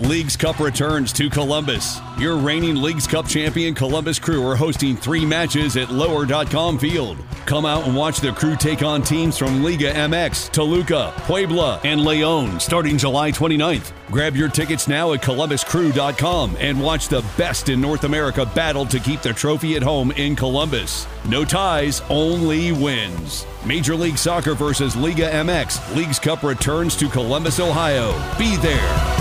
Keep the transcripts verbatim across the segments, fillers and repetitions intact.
Leagues Cup returns to Columbus. Your reigning Leagues Cup champion Columbus Crew are hosting three matches at lower dot com Field. Come out and watch the Crew take on teams from Liga M X, Toluca, Puebla, and León starting July twenty-ninth. Grab your tickets now at columbus crew dot com and watch the best in North America battle to keep the trophy at home in Columbus. No ties, only wins. Major League Soccer versus Liga M X. Leagues Cup returns to Columbus, Ohio. Be there.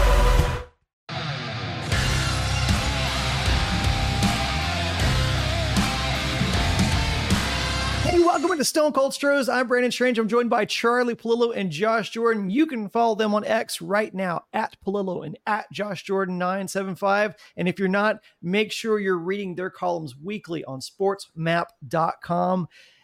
Welcome to Stone Cold Stros. I'm Brandon Strange. I'm joined by Charlie Palillo and Josh Jordan. You can follow them on X right now at Palillo and at Josh Jordan nine seven five. And if you're not, make sure you're reading their columns weekly on sports map dot com.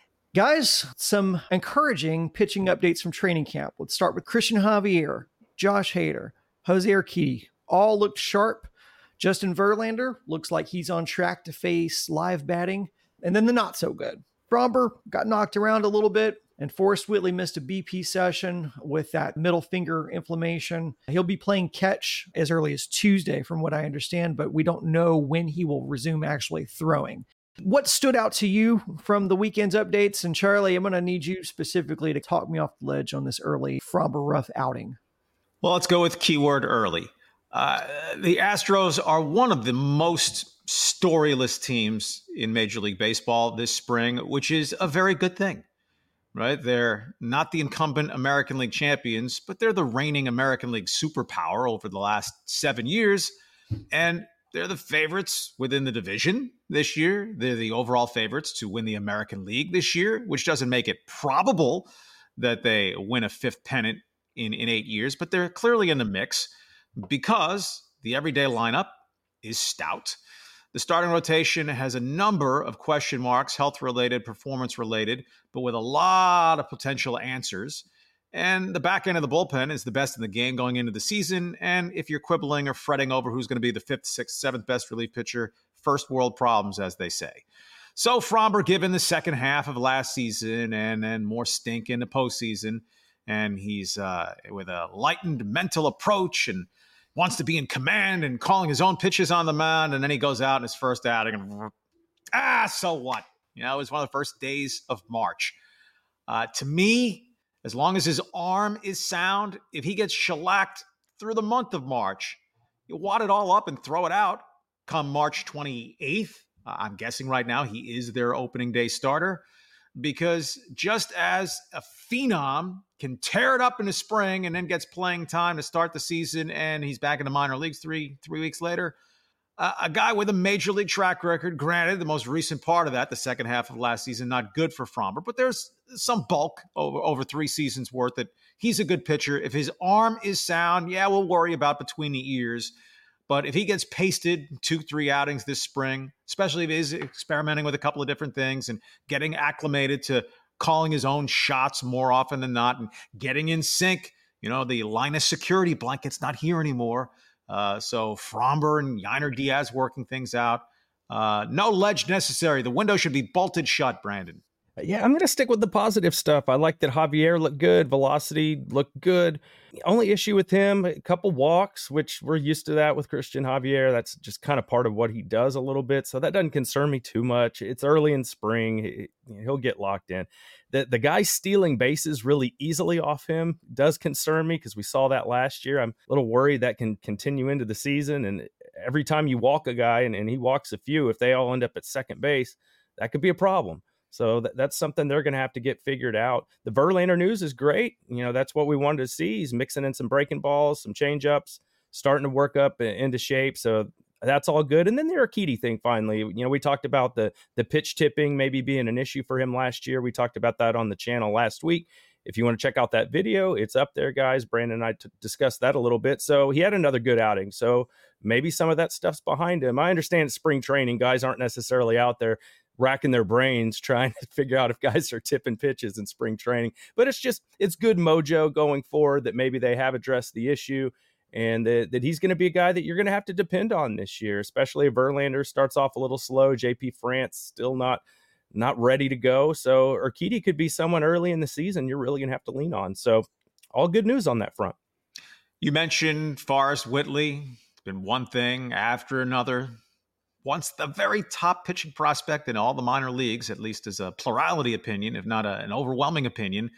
Guys, some encouraging pitching updates from training camp. Let's start with Christian Javier, Josh Hader, Jose Urquidy. All looked sharp. Justin Verlander looks like he's on track to face live batting. And then the not so good. Fromber got knocked around a little bit, and Forrest Whitley missed a B P session with that middle finger inflammation. He'll be playing catch as early as Tuesday, from what I understand, but we don't know when he will resume actually throwing. What stood out to you from the weekend's updates? And Charlie, I'm going to need you specifically to talk me off the ledge on this early Fromber rough outing. Well, let's go with keyword early. Uh, the Astros are one of the most storyless teams in Major League Baseball this spring, which is a very good thing, right? They're not the incumbent American League champions, but they're the reigning American League superpower over the last seven years. And they're the favorites within the division this year. They're the overall favorites to win the American League this year, which doesn't make it probable that they win a fifth pennant in, in eight years, but they're clearly in the mix because the everyday lineup is stout. The starting rotation has a number of question marks, health-related, performance-related, but with a lot of potential answers. And the back end of the bullpen is the best in the game going into the season. And if you're quibbling or fretting over who's going to be the fifth, sixth, seventh best relief pitcher, first world problems, as they say. So Fromber, given the second half of last season and then more stink in the postseason, and he's uh, with a lightened mental approach and wants to be in command and calling his own pitches on the mound, and then he goes out in his first outing and, ah, so what? You know, it was one of the first days of March. Uh, to me, as long as his arm is sound, if he gets shellacked through the month of March, you wad it all up and throw it out come March twenty-eighth. Uh, I'm guessing right now he is their opening day starter, because just as a phenom can tear it up in the spring and then gets playing time to start the season and he's back in the minor leagues three three weeks later, uh, a guy with a major league track record, granted, the most recent part of that, the second half of last season, not good for Fromber, but there's some bulk over, over three seasons worth that he's a good pitcher. If his arm is sound, yeah, we'll worry about between the ears. But if he gets pasted two, three outings this spring, especially if he's experimenting with a couple of different things and getting acclimated to calling his own shots more often than not and getting in sync, you know, the line of security blanket's not here anymore. Uh, so Fromber and Yainer Diaz working things out. Uh, no ledge necessary. The window should be bolted shut, Brandon. Yeah, I'm going to stick with the positive stuff. I like that Javier looked good. Velocity looked good. The only issue with him, a couple walks, which we're used to that with Christian Javier. That's just kind of part of what he does a little bit. So that doesn't concern me too much. It's early in spring. He'll get locked in. The, the guy stealing bases really easily off him does concern me because we saw that last year. I'm a little worried that can continue into the season. And every time you walk a guy and, and he walks a few, if they all end up at second base, that could be a problem. So that, that's something they're going to have to get figured out. The Verlander news is great. You know, that's what we wanted to see. He's mixing in some breaking balls, some change-ups, starting to work up into shape. So that's all good. And then the Urquidy thing, finally. You know, we talked about the the pitch tipping maybe being an issue for him last year. We talked about that on the channel last week. If you want to check out that video, it's up there, guys. Brandon and I t- discussed that a little bit. So he had another good outing. So maybe some of that stuff's behind him. I understand spring training. Guys aren't necessarily out there racking their brains trying to figure out if guys are tipping pitches in spring training. But it's just, it's good mojo going forward that maybe they have addressed the issue and that, that he's going to be a guy that you're going to have to depend on this year, especially if Verlander starts off a little slow. J P France still not not ready to go. So Urquidy could be someone early in the season you're really going to have to lean on. So all good news on that front. You mentioned Forrest Whitley. It's been one thing after another. Once the very top pitching prospect in all the minor leagues, at least as a plurality opinion, if not a, an overwhelming opinion.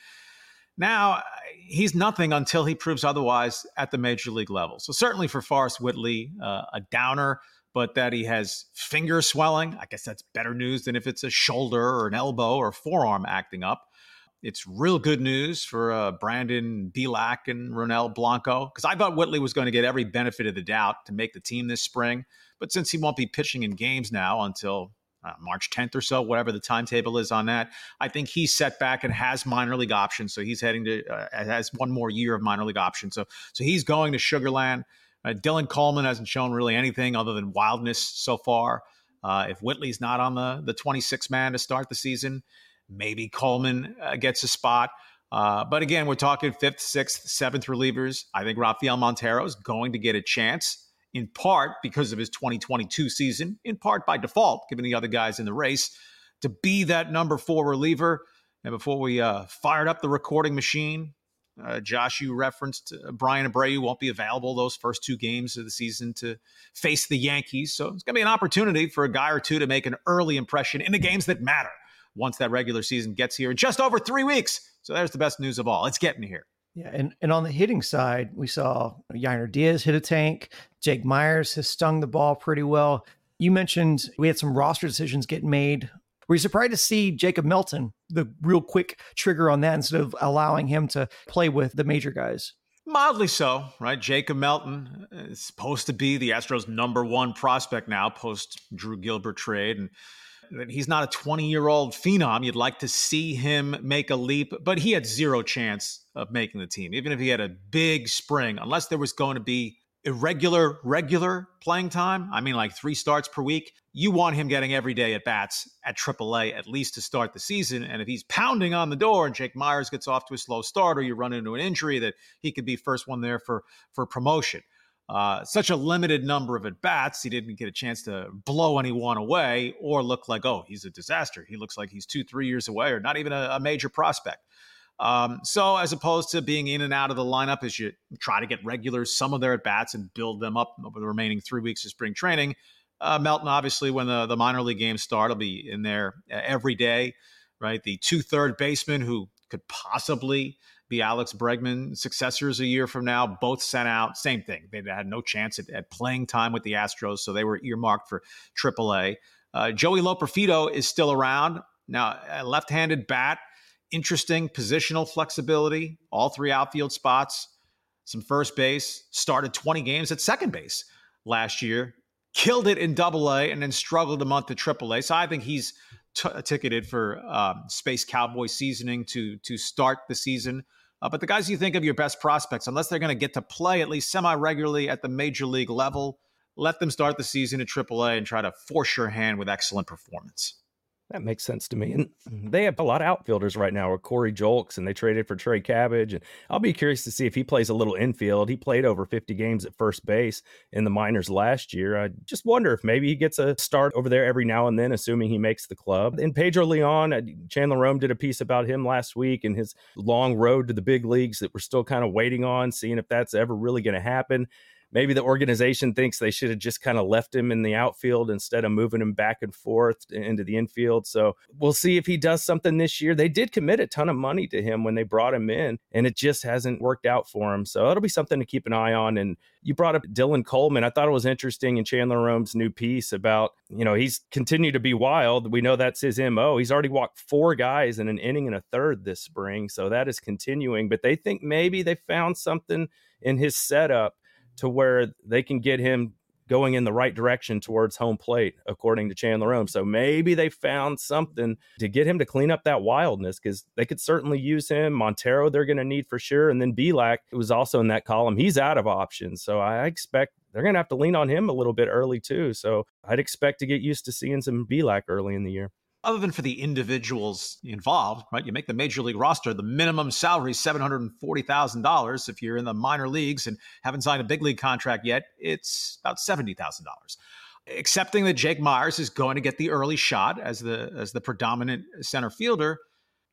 Now, he's nothing until he proves otherwise at the major league level. So certainly for Forrest Whitley, uh, a downer, but that he has finger swelling, I guess that's better news than if it's a shoulder or an elbow or forearm acting up. It's real good news for uh, Brandon Bielak and Ronel Blanco, because I thought Whitley was going to get every benefit of the doubt to make the team this spring. But since he won't be pitching in games now until uh, March tenth or so, whatever the timetable is on that, I think he's set back and has minor league options. So he's heading to, uh, has one more year of minor league options. So, so he's going to Sugar Land. Uh, Dylan Coleman hasn't shown really anything other than wildness so far. Uh, if Whitley's not on the, the twenty-six man to start the season, maybe Coleman uh, gets a spot. Uh, but again, we're talking fifth, sixth, seventh relievers. I think Rafael Montero is going to get a chance, in part because of his twenty twenty-two season, in part by default, given the other guys in the race, to be that number four reliever. And before we uh, fired up the recording machine, uh, Josh, you referenced uh, Brian Abreu won't be available those first two games of the season to face the Yankees. So it's going to be an opportunity for a guy or two to make an early impression in the games that matter once that regular season gets here in just over three weeks. So there's the best news of all. It's getting here. Yeah, and, and on the hitting side, we saw Yainer Diaz hit a tank. Jake Myers has stung the ball pretty well. You mentioned we had some roster decisions getting made. Were you surprised to see Jacob Melton, the real quick trigger on that, instead of allowing him to play with the major guys? Mildly so, right? Jacob Melton is supposed to be the Astros' number one prospect now, post Drew Gilbert trade. And he's not a twenty-year-old phenom. You'd like to see him make a leap, but he had zero chance of making the team. Even if he had a big spring, unless there was going to be irregular, regular playing time, I mean like three starts per week, you want him getting every day at bats at triple A at least to start the season. And if he's pounding on the door and Jake Myers gets off to a slow start or you run into an injury, that he could be first one there for, for promotion. Uh, such a limited number of at-bats, he didn't get a chance to blow anyone away or look like, oh, he's a disaster. He looks like he's two, three years away or not even a, a major prospect. Um, so as opposed to being in and out of the lineup as you try to get regulars some of their at-bats and build them up over the remaining three weeks of spring training, uh, Melton, obviously, when the, the minor league games start, will be in there every day, right? The two third baseman who could possibly be Alex Bregman successors a year from now, both sent out. Same thing. They had no chance at, at playing time with the Astros, so they were earmarked for triple A. Uh, Joey Loperfido is still around. Now, a left-handed bat, interesting positional flexibility, all three outfield spots, some first base, started twenty games at second base last year, killed it in double A, and then struggled a month at triple A. So I think he's t- ticketed for um, Space Cowboy seasoning to, to start the season. Uh, but the guys you think of your best prospects, unless they're going to get to play at least semi-regularly at the major league level, let them start the season at triple A and try to force your hand with excellent performance. That makes sense to me. And they have a lot of outfielders right now with Corey Julks, and they traded for Trey Cabbage. And I'll be curious to see if he plays a little infield. He played over fifty games at first base in the minors last year. I just wonder if maybe he gets a start over there every now and then, assuming he makes the club. And Pedro Leon, Chandler Rome did a piece about him last week and his long road to the big leagues that we're still kind of waiting on, seeing if that's ever really going to happen. Maybe the organization thinks they should have just kind of left him in the outfield instead of moving him back and forth into the infield. So we'll see if he does something this year. They did commit a ton of money to him when they brought him in, and it just hasn't worked out for him. So it'll be something to keep an eye on. And you brought up Dylan Coleman. I thought it was interesting in Chandler Rome's new piece about, you know, he's continued to be wild. We know that's his M O. He's already walked four guys in an inning and a third this spring. So that is continuing. But they think maybe they found something in his setup to where they can get him going in the right direction towards home plate, according to Chandler Rome. So maybe they found something to get him to clean up that wildness, because they could certainly use him. Montero, they're going to need for sure. And then Bielak, who was also in that column, he's out of options. So I expect they're going to have to lean on him a little bit early too. So I'd expect to get used to seeing some Bielak early in the year. Other than for the individuals involved, right? You make the major league roster, the minimum salary is seven hundred forty thousand dollars. If you're in the minor leagues and haven't signed a big league contract yet, it's about seventy thousand dollars. Accepting that Jake Myers is going to get the early shot as the as the predominant center fielder,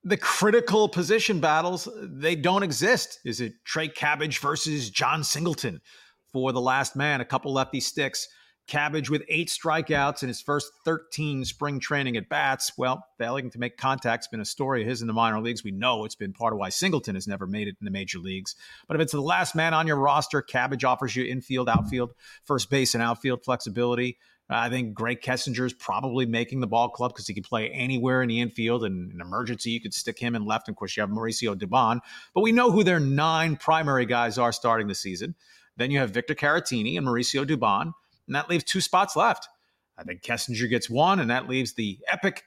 the critical position battles, they don't exist. Is it Trey Cabbage versus John Singleton for the last man? A couple lefty sticks. Cabbage with eight strikeouts in his first thirteen spring training at bats. Well, failing to make contact's been a story of his in the minor leagues. We know it's been part of why Singleton has never made it in the major leagues. But if it's the last man on your roster, Cabbage offers you infield, outfield, first base, and outfield flexibility. I think Greg Kessinger is probably making the ball club because he can play anywhere in the infield. And in an emergency, you could stick him in left. And of course, you have Mauricio Dubon. But we know who their nine primary guys are starting the season. Then you have Victor Caratini and Mauricio Dubon. And that leaves two spots left. I think Kessinger gets one, and that leaves the epic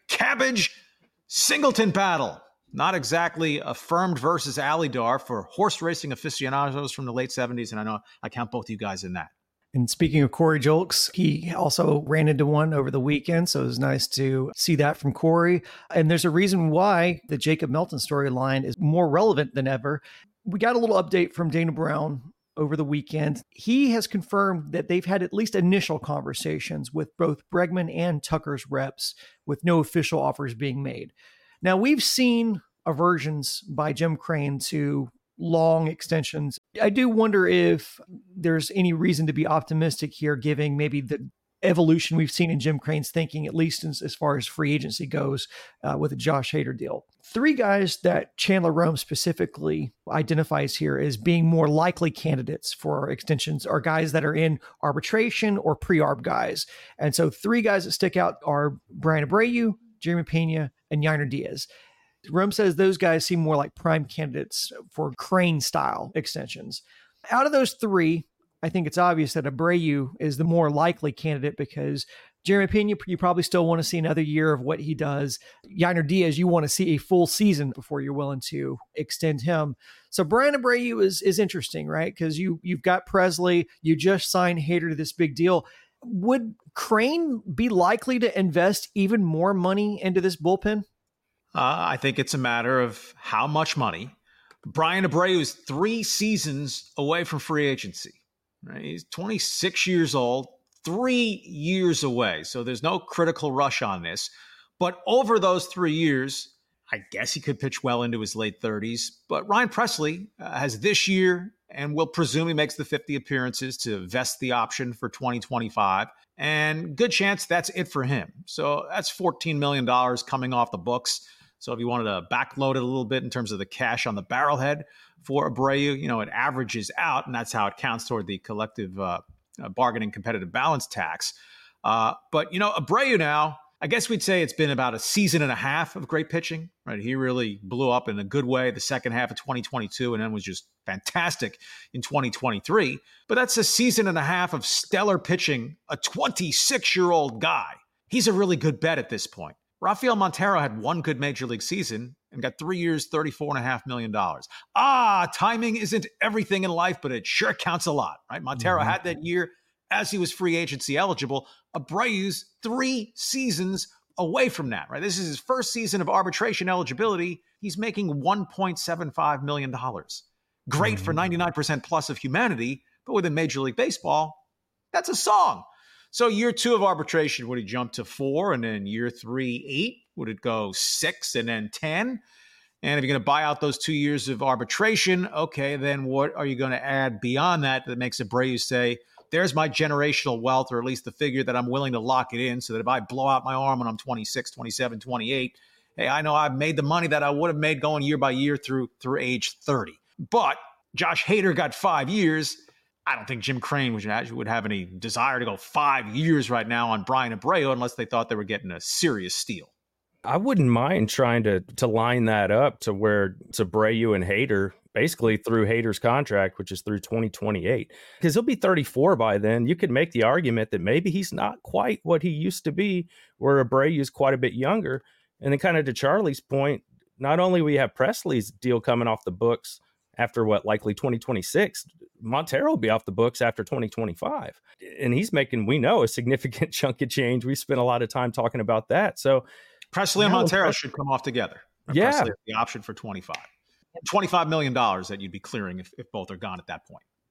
Cabbage-Singleton battle. Not exactly affirmed versus Alydar for horse racing aficionados from the late seventies, and I know I count both of you guys in that. And speaking of Corey Julks, he also ran into one over the weekend, so it was nice to see that from Corey. And there's a reason why the Jacob Melton storyline is more relevant than ever. We got a little update from Dana Brown over the weekend. He has confirmed that they've had at least initial conversations with both Bregman and Tucker's reps, with no official offers being made. Now, we've seen aversions by Jim Crane to long extensions. I do wonder if there's any reason to be optimistic here, given maybe the evolution we've seen in Jim Crane's thinking, at least as, as far as free agency goes, uh, with the Josh Hader deal. Three guys that Chandler Rome specifically identifies here as being more likely candidates for extensions are guys that are in arbitration or pre-arb guys. And so three guys that stick out are Brian Abreu, Jeremy Pena, and Yainer Diaz. Rome says those guys seem more like prime candidates for Crane-style extensions. Out of those three, I think it's obvious that Abreu is the more likely candidate because Jeremy Pena, you probably still want to see another year of what he does. Yainer Diaz, you want to see a full season before you're willing to extend him. So Brian Abreu is is interesting, right? Because you, you've got Presley, you just signed Hader to this big deal. Would Crane be likely to invest even more money into this bullpen? Uh, I think it's a matter of how much money. Brian Abreu is three seasons away from free agency. Right? He's twenty-six years old, three years away. So there's no critical rush on this. But over those three years, I guess he could pitch well into his late thirties. But Ryan Presley uh, has this year and will presume he makes the fifty appearances to vest the option for twenty twenty-five. And good chance that's it for him. So that's fourteen million dollars coming off the books. So if you wanted to backload it a little bit in terms of the cash on the barrelhead for Abreu, you know, it averages out, and that's how it counts toward the collective uh, uh, bargaining competitive balance tax. Uh, but, you know, Abreu now, I guess we'd say it's been about a season and a half of great pitching, right? He really blew up in a good way the second half of twenty twenty-two and then was just fantastic in twenty twenty-three. But that's a season and a half of stellar pitching, a twenty-six-year-old guy. He's a really good bet at this point. Rafael Montero had one good major league season and got three years, thirty-four point five million dollars. Ah, timing isn't everything in life, but it sure counts a lot, right? Montero mm-hmm. had that year as he was free agency eligible. Abreu's three seasons away from that, right? This is his first season of arbitration eligibility. He's making one point seven five million dollars. Great mm-hmm. for ninety-nine percent plus of humanity, but within Major League Baseball, that's a song. So year two of arbitration, would he jump to four? And then year three, eight? Would it go six and then ten? And if you're going to buy out those two years of arbitration, okay, then what are you going to add beyond that that makes Abreu say, there's my generational wealth, or at least the figure that I'm willing to lock it in so that if I blow out my arm when I'm twenty-six, twenty-seven, twenty-eight, hey, I know I've made the money that I would have made going year by year through through age thirty. But Josh Hader got five years. I don't think Jim Crane would, would have any desire to go five years right now on Brian Abreu unless they thought they were getting a serious steal. I wouldn't mind trying to to line that up to where it's Abreu and Hader basically through Hader's contract, which is through twenty twenty-eight, because he'll be thirty-four by then. You could make the argument that maybe he's not quite what he used to be, where Abreu is quite a bit younger. And then kind of to Charlie's point, not only we have Presley's deal coming off the books after what, likely twenty twenty-six, Montero will be off the books after twenty twenty-five. And he's making, we know, a significant chunk of change. We spent a lot of time talking about that. So Presley and Montero Presley, should come off together. Yeah. Presley has the option for twenty-five. twenty-five million dollars that you'd be clearing if, if both are gone at that point.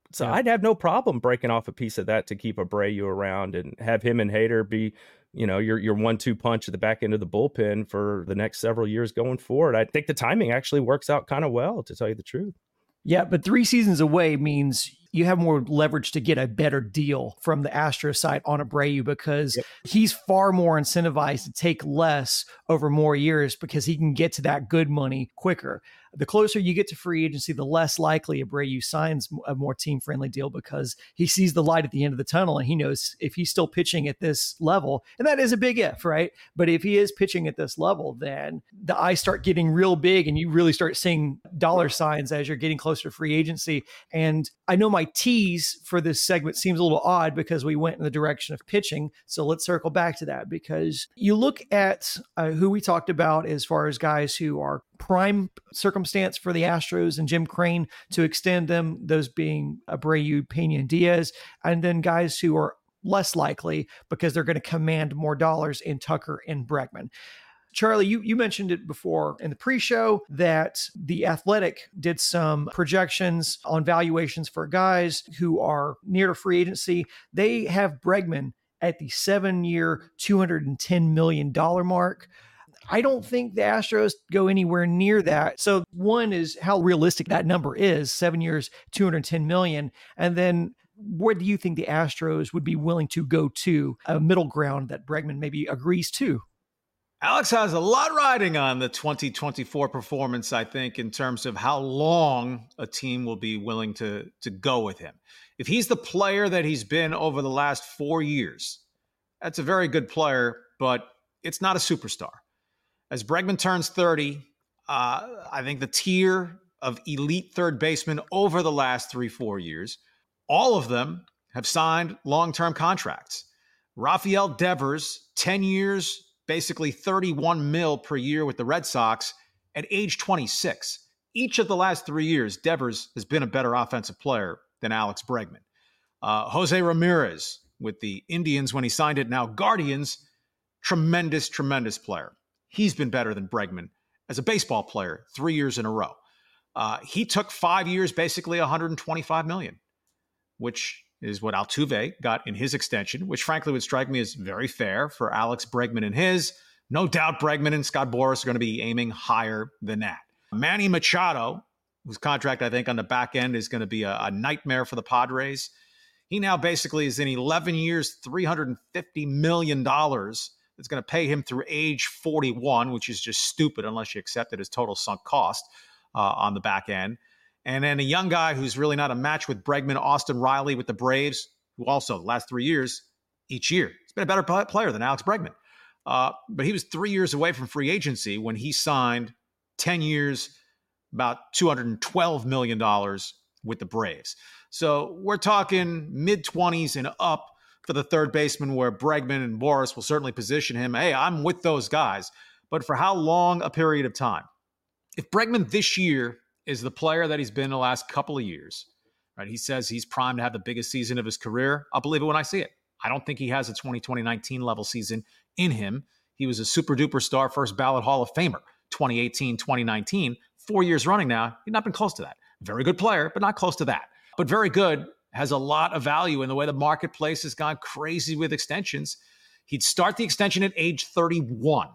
So Yeah. I'd have no problem breaking off a piece of that to keep Abreu around and have him and Hader be, you know, your your one two punch at the back end of the bullpen for the next several years going forward. I think the timing actually works out kind of well, to tell you the truth. Yeah, but three seasons away means you have more leverage to get a better deal from the Astros side on Abreu because Yep. he's far more incentivized to take less over more years because he can get to that good money quicker. The closer you get to free agency, the less likely Abreu signs a more team-friendly deal because he sees the light at the end of the tunnel and he knows if he's still pitching at this level, and that is a big if, right? But if he is pitching at this level, then the eyes start getting real big and you really start seeing dollar signs as you're getting closer to free agency. And I know my tease for this segment seems a little odd because we went in the direction of pitching. So let's circle back to that because you look at uh, who we talked about as far as guys who are prime circumstance for the Astros and Jim Crane to extend them, those being Abreu, Pena, and Diaz, and then guys who are less likely because they're going to command more dollars in Tucker and Bregman. Charlie, you, you mentioned it before in the pre-show that The Athletic did some projections on valuations for guys who are near to free agency. They have Bregman at the seven-year, two hundred ten million dollars mark. I don't think the Astros go anywhere near that. So one is how realistic that number is, seven years, two hundred ten million. And then where do you think the Astros would be willing to go to, a middle ground that Bregman maybe agrees to? Alex has a lot riding on the twenty twenty-four performance, I think, in terms of how long a team will be willing to, to go with him. If he's the player that he's been over the last four years, that's a very good player, but it's not a superstar. As Bregman turns thirty, uh, I think the tier of elite third basemen over the last three, four years, all of them have signed long-term contracts. Rafael Devers, ten years, basically thirty-one mil per year with the Red Sox at age twenty-six. Each of the last three years, Devers has been a better offensive player than Alex Bregman. Uh, Jose Ramirez with the Indians when he signed it, now Guardians, tremendous, tremendous player. He's been better than Bregman as a baseball player three years in a row. Uh, he took five years, basically one hundred twenty-five million dollars, which is what Altuve got in his extension, which frankly would strike me as very fair for Alex Bregman and his. No doubt Bregman and Scott Boras are going to be aiming higher than that. Manny Machado, whose contract I think on the back end is going to be a, a nightmare for the Padres. He now basically is in eleven years, three hundred fifty million dollars. It's going to pay him through age forty-one, which is just stupid unless you accept it as total sunk cost uh, on the back end. And then a young guy who's really not a match with Bregman, Austin Riley with the Braves, who also the last three years, each year, he's been a better player than Alex Bregman. Uh, but he was three years away from free agency when he signed ten years, about two hundred twelve million dollars with the Braves. So we're talking mid-twenties and up for the third baseman, where Bregman and Boras will certainly position him. Hey, I'm with those guys. But for how long a period of time? If Bregman this year is the player that he's been the last couple of years, right? He says he's primed to have the biggest season of his career. I'll believe it when I see it. I don't think he has a twenty twenty nineteen level season in him. He was a super duper star, first ballot Hall of Famer, twenty eighteen, twenty nineteen, four years running now. He's not been close to that. Very good player, but not close to that. But very good, has a lot of value in the way the marketplace has gone crazy with extensions. He'd start the extension at age thirty-one.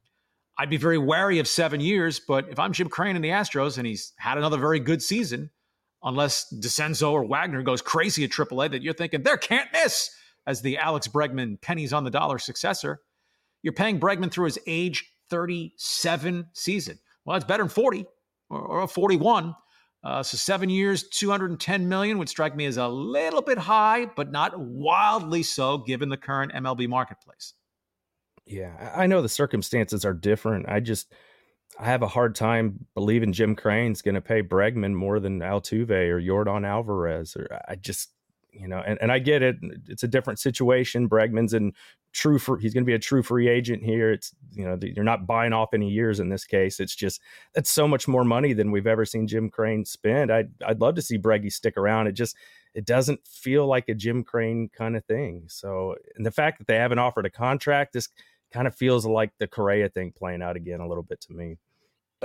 I'd be very wary of seven years, but if I'm Jim Crane in the Astros and he's had another very good season, unless DeCenzo or Wagner goes crazy at triple A, that you're thinking, there can't miss as the Alex Bregman pennies on the dollar successor, you're paying Bregman through his age thirty-seven season. Well, it's better than forty or, or forty-one. Uh, so seven years, two hundred ten million dollars would strike me as a little bit high, but not wildly so given the current M L B marketplace. Yeah, I know the circumstances are different. I just, I have a hard time believing Jim Crane's going to pay Bregman more than Altuve or Yordan Alvarez. Or I just, you know, and, and I get it. It's a different situation. Bregman's in true for, he's going to be a true free agent here. It's, you know, you're not buying off any years in this case. It's just, that's so much more money than we've ever seen Jim Crane spend. I'd, I'd love to see Breggy stick around. It just, it doesn't feel like a Jim Crane kind of thing. So, and the fact that they haven't offered a contract, this kind of feels like the Correa thing playing out again a little bit to me.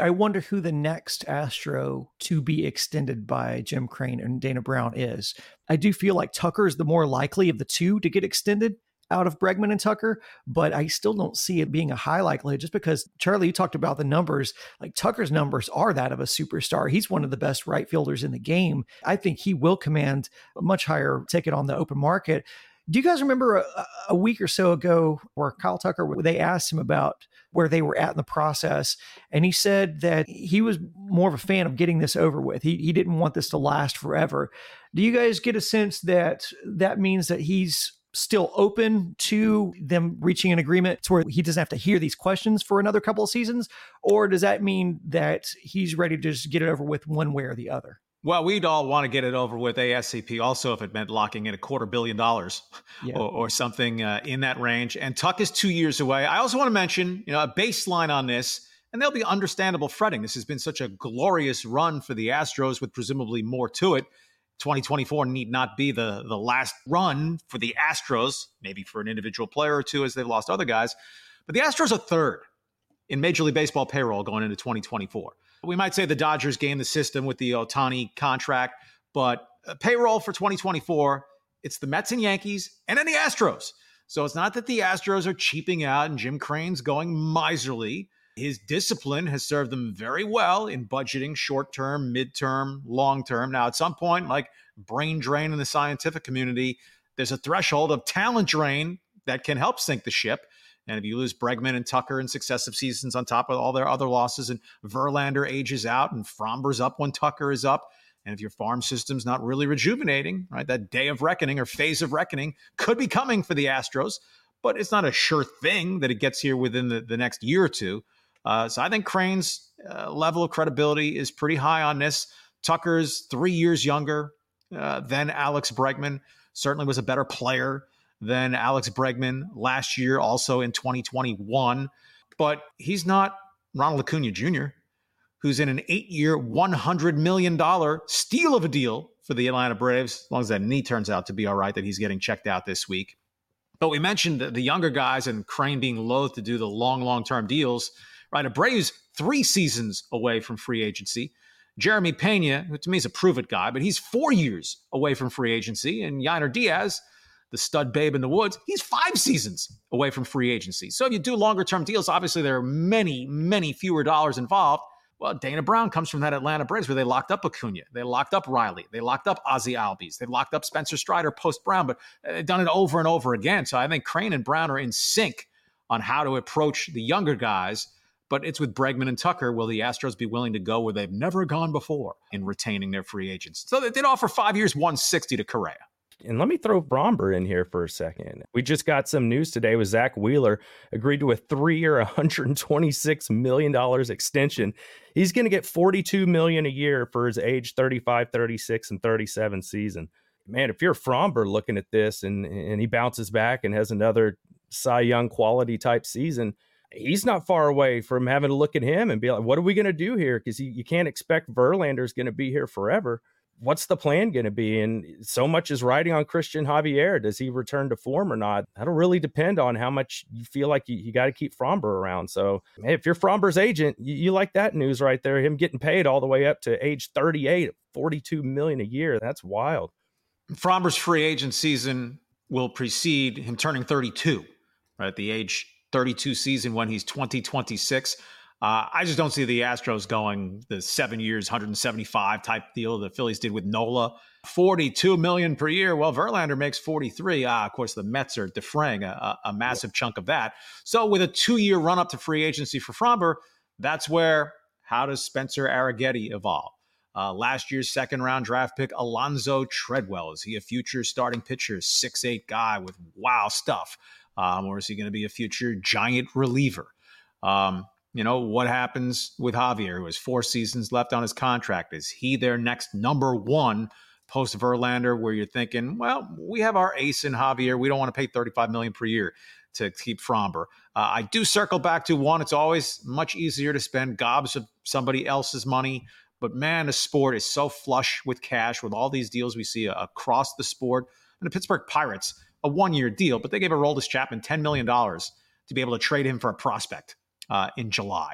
I wonder who the next Astro to be extended by Jim Crane and Dana Brown is. I do feel like Tucker is the more likely of the two to get extended out of Bregman and Tucker, but I still don't see it being a high likelihood just because, Charlie, you talked about the numbers. Like Tucker's numbers are that of a superstar. He's one of the best right fielders in the game. I think he will command a much higher ticket on the open market. Do you guys remember a, a week or so ago where Kyle Tucker, they asked him about where they were at in the process, and he said that he was more of a fan of getting this over with. He he didn't want this to last forever. Do you guys get a sense that that means that he's still open to them reaching an agreement to where he doesn't have to hear these questions for another couple of seasons? Or does that mean that he's ready to just get it over with one way or the other? Well, we'd all want to get it over with ASAP also if it meant locking in a quarter billion dollars yeah. or, or something uh, in that range. And Tuck is two years away. I also want to mention, you know, a baseline on this, and there'll be understandable fretting. This has been such a glorious run for the Astros with presumably more to it. twenty twenty-four need not be the, the last run for the Astros, maybe for an individual player or two as they've lost other guys. But the Astros are third in Major League Baseball payroll going into twenty twenty-four. We might say the Dodgers gamed the system with the Ohtani contract, but payroll for twenty twenty-four, it's the Mets and Yankees and then the Astros. So it's not that the Astros are cheaping out and Jim Crane's going miserly. His discipline has served them very well in budgeting short-term, mid-term, long-term. Now, at some point, like brain drain in the scientific community, there's a threshold of talent drain that can help sink the ship. And if you lose Bregman and Tucker in successive seasons on top of all their other losses, and Verlander ages out and Fromber's up when Tucker is up, and if your farm system's not really rejuvenating, right, that day of reckoning or phase of reckoning could be coming for the Astros, but it's not a sure thing that it gets here within the, the next year or two. Uh, so I think Crane's uh, level of credibility is pretty high on this. Tucker's three years younger uh, than Alex Bregman, certainly was a better player than Alex Bregman last year, also in twenty twenty-one. But he's not Ronald Acuna Junior, who's in an eight-year, one hundred million dollars steal of a deal for the Atlanta Braves, as long as that knee turns out to be all right, that he's getting checked out this week. But we mentioned the, the younger guys and Crane being loath to do the long, long-term deals, right? Abreu's three seasons away from free agency. Jeremy Pena, who to me is a prove-it guy, but he's four years away from free agency. And Yainer Diaz, the stud babe in the woods, he's five seasons away from free agency. So if you do longer-term deals, obviously there are many, many fewer dollars involved. Well, Dana Brown comes from that Atlanta Braves where they locked up Acuna, they locked up Riley, they locked up Ozzie Albies, they locked up Spencer Strider post-Brown, but they've done it over and over again. So I think Crane and Brown are in sync on how to approach the younger guys. But it's with Bregman and Tucker. Will the Astros be willing to go where they've never gone before in retaining their free agents? So they did offer five years, one sixty to Correa. And let me throw Bromber in here for a second. We just got some news today with Zach Wheeler agreed to a three-year, one hundred twenty-six million dollars extension. He's going to get forty-two million dollars a year for his age thirty-five, thirty-six, and thirty-seven season. Man, if you're Fromber looking at this and, and he bounces back and has another Cy Young quality type season, he's not far away from having to look at him and be like, what are we going to do here? Because you, you can't expect Verlander's going to be here forever. What's the plan going to be? And so much is riding on Christian Javier. Does he return to form or not? That'll really depend on how much you feel like you, you got to keep Fromber around. So hey, if you're Fromber's agent, you, you like that news right there. Him getting paid all the way up to age thirty-eight, forty-two million dollars a year. That's wild. Fromber's free agent season will precede him turning thirty-two, right? At the age thirty-two season when he's twenty twenty-six. Uh, I just don't see the Astros going the seven years, one hundred seventy-five type deal the Phillies did with Nola. forty-two million dollars per year. Well, Verlander makes forty-three. Ah, of course, the Mets are defraying a, a massive chunk of that. So with a two-year run-up to free agency for Fromber, that's where, how does Spencer Arrighetti evolve? Uh, last year's second-round draft pick, Alonzo Treadwell. Is he a future starting pitcher, six eight guy with wow stuff? Um, or is he going to be a future giant reliever? Um, you know, what happens with Javier, who has four seasons left on his contract? Is he their next number one post Verlander, where you're thinking, well, we have our ace in Javier. We don't want to pay thirty-five million dollars per year to keep Fromber. Uh, I do circle back to one. It's always much easier to spend gobs of somebody else's money. But man, the sport is so flush with cash with all these deals we see across the sport. And the Pittsburgh Pirates, a one-year deal, but they gave Aroldis Chapman ten million dollars to be able to trade him for a prospect uh, in July.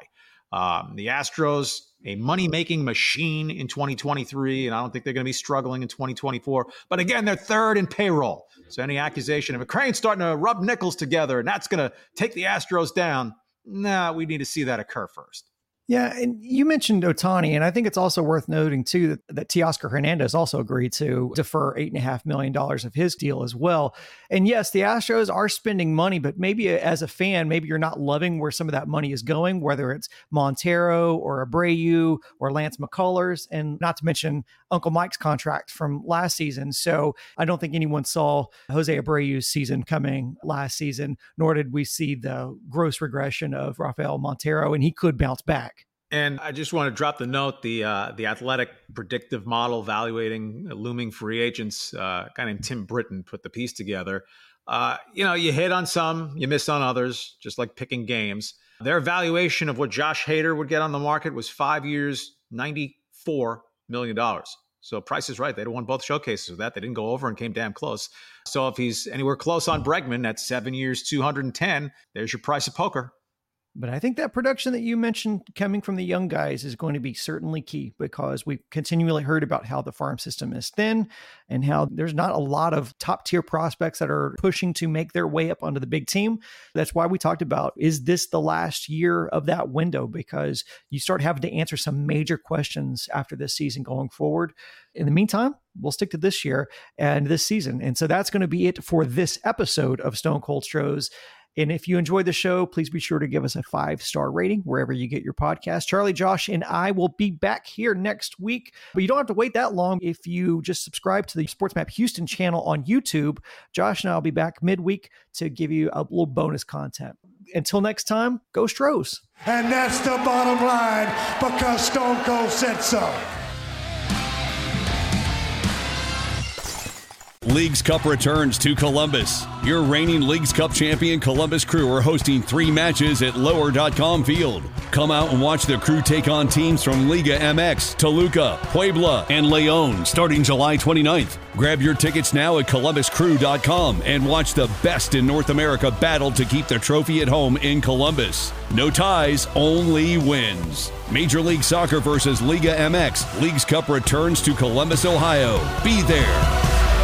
Um, the Astros, a money-making machine in twenty twenty-three, and I don't think they're going to be struggling in twenty twenty-four. But again, they're third in payroll. So any accusation of a Crane's starting to rub nickels together and that's going to take the Astros down, nah, we need to see that occur first. Yeah, and you mentioned Ohtani, and I think it's also worth noting, too, that, that Teoscar Hernandez also agreed to defer eight point five million dollars of his deal as well. And yes, the Astros are spending money, but maybe as a fan, maybe you're not loving where some of that money is going, whether it's Montero or Abreu or Lance McCullers, and not to mention Uncle Mike's contract from last season. So I don't think anyone saw Jose Abreu's season coming last season, nor did we see the gross regression of Rafael Montero, and he could bounce back. And I just want to drop the note, the uh, the Athletic predictive model evaluating looming free agents, uh, guy named Tim Britton put the piece together. Uh, you know, you hit on some, you miss on others, just like picking games. Their evaluation of what Josh Hader would get on the market was five years, ninety-four million dollars. So Price is right. They'd have won both showcases with that. They didn't go over and came damn close. So if he's anywhere close on Bregman, that's seven years, two hundred ten. There's your price of poker. But I think that production that you mentioned coming from the young guys is going to be certainly key, because we've continually heard about how the farm system is thin and how there's not a lot of top tier prospects that are pushing to make their way up onto the big team. That's why we talked about, is this the last year of that window? Because you start having to answer some major questions after this season going forward. In the meantime, we'll stick to this year and this season. And so that's going to be it for this episode of Stone Cold Stros. And if you enjoyed the show, please be sure to give us a five-star rating wherever you get your podcast. Charlie, Josh, and I will be back here next week. But you don't have to wait that long if you just subscribe to the SportsMap Houston channel on YouTube. Josh and I will be back midweek to give you a little bonus content. Until next time, go Stros. And that's the bottom line, because Stone Cold said so. Leagues Cup returns to Columbus. Your reigning Leagues Cup champion Columbus Crew are hosting three matches at lower dot com Field. Come out and watch the Crew take on teams from Liga M X, Toluca, Puebla, and Leon starting July twenty-ninth. Grab your tickets now at columbus crew dot com and watch the best in North America battle to keep the trophy at home in Columbus. No ties, only wins. Major League Soccer versus Liga M X. Leagues Cup returns to Columbus, Ohio. Be there.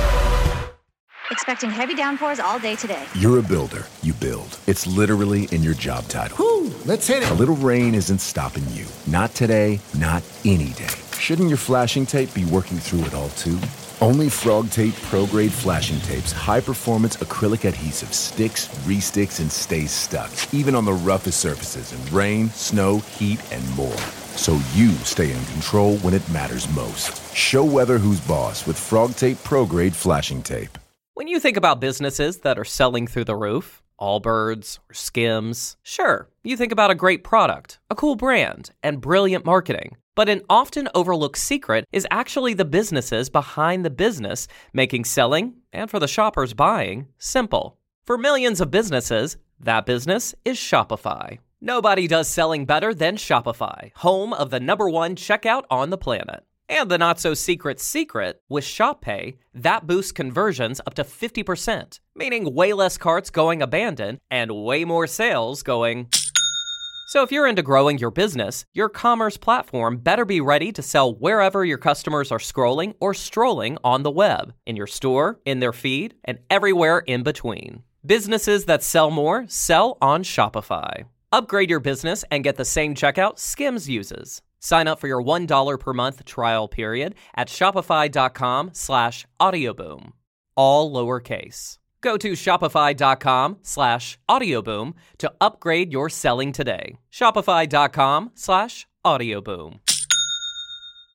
Expecting heavy downpours all day today. You're a builder. You build. It's literally in your job title. Whew, let's hit it. A little rain isn't stopping you. Not today, not any day. Shouldn't your flashing tape be working through it all too? Only Frog Tape Pro-Grade Flashing Tape's high-performance acrylic adhesive sticks, re-sticks, and stays stuck, even on the roughest surfaces in rain, snow, heat, and more. So you stay in control when it matters most. Show weather who's boss with Frog Tape Pro-Grade Flashing Tape. When you think about businesses that are selling through the roof, Allbirds or Skims, sure, you think about a great product, a cool brand, and brilliant marketing. But an often overlooked secret is actually the businesses behind the business, making selling, and for the shoppers buying, simple. For millions of businesses, that business is Shopify. Nobody does selling better than Shopify, home of the number one checkout on the planet. And the not-so-secret secret, with Shop Pay, that boosts conversions up to fifty percent, meaning way less carts going abandoned and way more sales going... So if you're into growing your business, your commerce platform better be ready to sell wherever your customers are scrolling or strolling on the web, in your store, in their feed, and everywhere in between. Businesses that sell more sell on Shopify. Upgrade your business and get the same checkout Skims uses. Sign up for your one dollar per month trial period at shopify.com slash audioboom. All lowercase. Go to shopify.com slash audioboom to upgrade your selling today. Shopify.com slash audioboom.